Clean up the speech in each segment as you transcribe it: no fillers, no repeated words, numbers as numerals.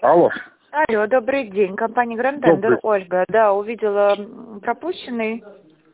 Алло. Алло, добрый день. Компания Grand Tender. Ольга, да, увидела пропущенный.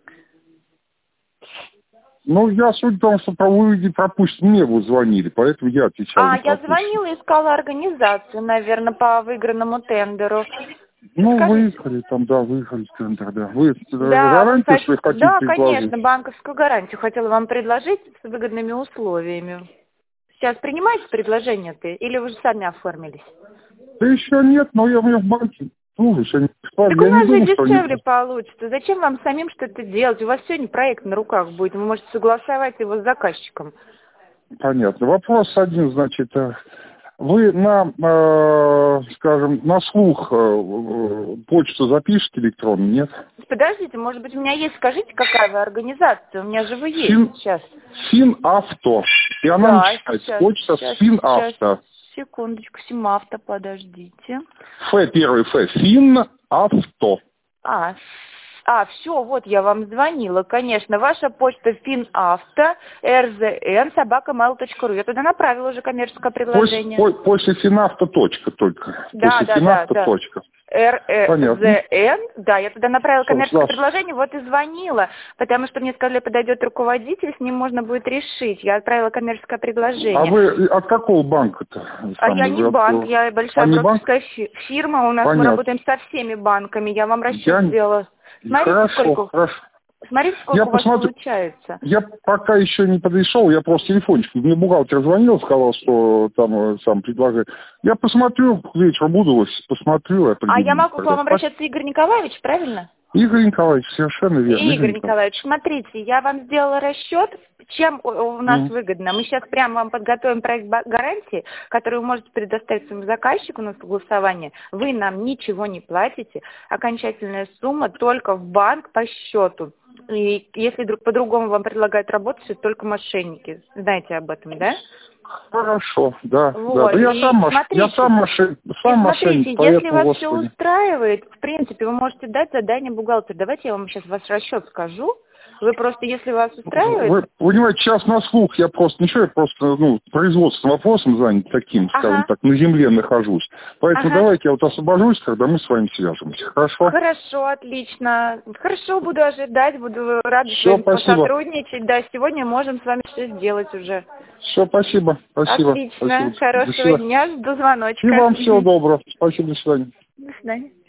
Ну, суть в том, что по выводе пропущен, мне вы звонили, поэтому я отвечал на Я пропущенный. звонила, искала организацию, наверное, по выигранному тендеру. Ну, Скажите. выехали там, да, выехали в тендер, да. Вы Да, гарантию, что хотите да, предложить? конечно, банковскую гарантию хотела вам предложить с выгодными условиями. Сейчас принимаете предложение-то или вы же сами оформились? Да еще нет, но я в банке. Ну, еще не Так у я нас не же думаю, что дешевле они... получится. Зачем вам самим что-то делать? У вас сегодня проект на руках будет. Вы можете согласовать его с заказчиком. Понятно. Вопрос один, значит, вы на, скажем, на слух почту запишете электронно, нет? Подождите, может быть, у меня есть, скажите, какая вы организация? У меня же вы есть сейчас. Финавто. И она начинается. Сейчас, Почта Финавто. секундочку, Симавто, подождите. Первый Ф. Финавто. Все, вот я вам звонила, конечно. Ваша почта Финавто, rzn@mail.ru. Я туда направила уже коммерческое предложение. После Финавто точка только. Да. Точка. РЗН, да, я туда направила коммерческое предложение, вот и звонила, потому что мне сказали, подойдет руководитель, с ним можно будет решить. Я отправила коммерческое предложение. А вы от какого банка-то? Я не банк, я большая брокерская фирма, у нас мы работаем со всеми банками, я вам расчет сделала. Смотрите, сколько у вас получается. Я пока еще не подошел, я просто телефончик. Мне бухгалтер звонил, сказал, что там сам предлагает. Я посмотрю, вечером буду, посмотрю. Я могу к вам обращаться, Игорь Николаевич, правильно? Игорь Николаевич, совершенно верно. Игорь Николаевич, смотрите, я вам сделала расчет, чем у нас выгодно. Мы сейчас прямо вам подготовим проект гарантии, который вы можете предоставить своему заказчику на согласование. Вы нам ничего не платите, окончательная сумма только в банк по счету. И если по-другому вам предлагают работать, это только мошенники. Знаете об этом, да? Хорошо, да. Вот. Да. Я сам мошенник. Смотрите, если вас все устраивает, в принципе, вы можете дать задание бухгалтеру. Давайте я вам сейчас ваш расчет скажу. Вы просто, если вас устраивает... Вы понимаете, сейчас на слух я просто производственным вопросом занят таким, скажем так, на земле нахожусь. Поэтому давайте я освобожусь, когда мы с вами свяжемся. Хорошо? Хорошо, отлично. Хорошо, буду ожидать, буду рада с вами посотрудничать. Да, сегодня можем с вами все сделать уже. Все, спасибо. Отлично. Хорошего дня, жду звоночка. И вам всего доброго. Спасибо, до свидания. До свидания.